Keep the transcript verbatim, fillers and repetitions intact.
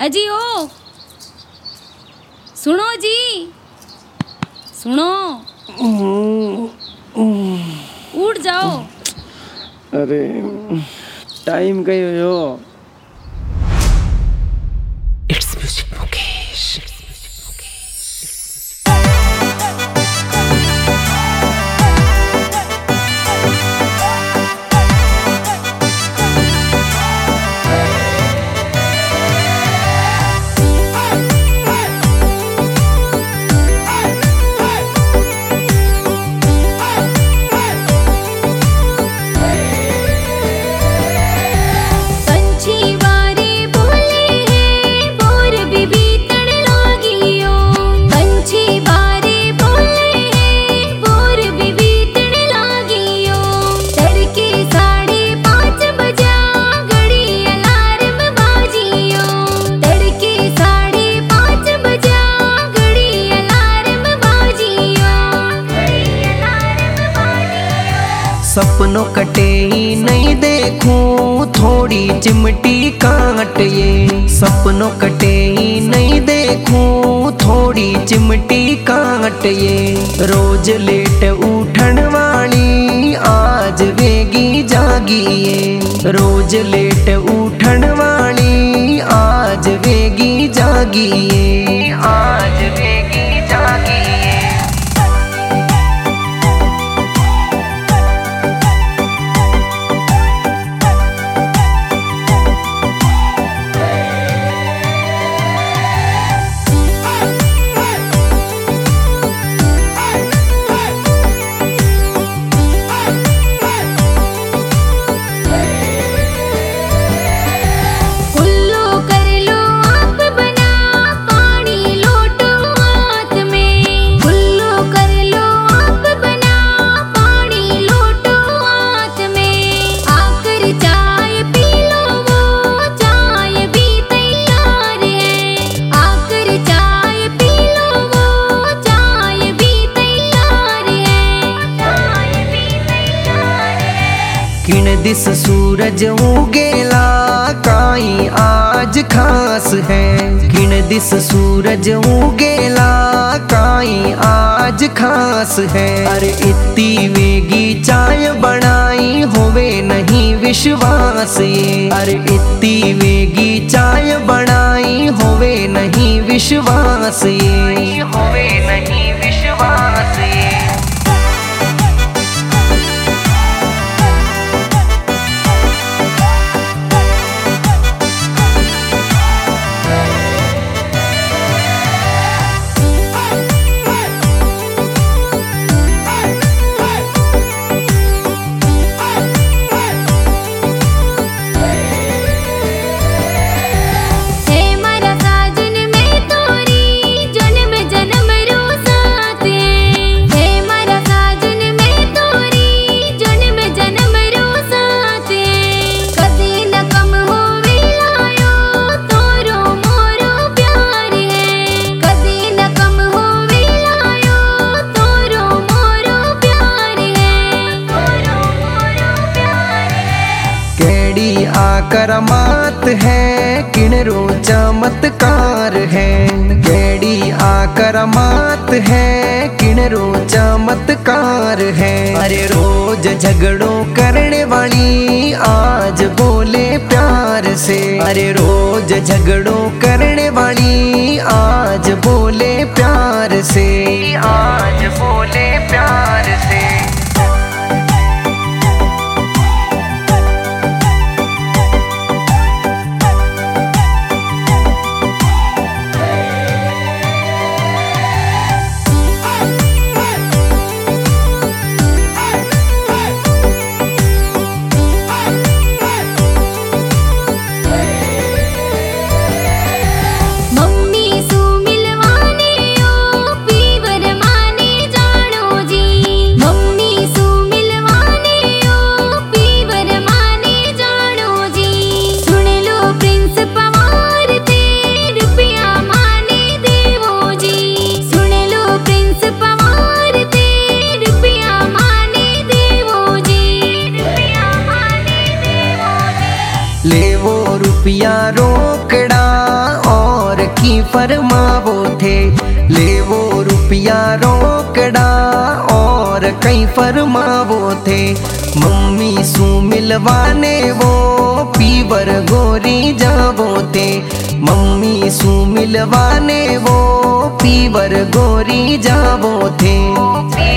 अजी ओ सुनो जी, सुनो, उठ जाओ। अरे टाइम कहीं हो। It's music Mukesh. सपनों कटे ही नहीं देखूं थोड़ी चिमटी काट ये। सपनों कटे ही नहीं देखूं थोड़ी चिमटी काट ये। रोज लेट उठन वाली आज वेगी जागी ये। रोज लेट उठन वाली आज वेगी जागी ये। आज वेगी जागी ये। किन दिस सूरज उगेला काई आज खास है। किन दिस सूरज उगेला काई आज खास है। अरे इतनी वेगी चाय बनाई होवे नहीं विश्वास ये। अरे इतनी वेगी चाय बनाई होवे नहीं विश्वास ये। होवे नहीं विश्वास ये। करमात है किणरो चमत्कार है। केड़ी आकरमात है किणरो चमत्कार है। अरे रोज झगड़ों करने वाली आज बोले प्यार से। अरे रोज झगड़ों करने वाली आज बोले प्यार से। आज बोले प्यार से। रुपया रोकड़ा की फरमावो थे, ले वो रुपया रोकड़ा और कई फरमावो थे। मम्मी सू मिलवाने वो पीवर गोरी जावो थे, मम्मी सू मिलवाने वो पीवर गोरी जावो थे।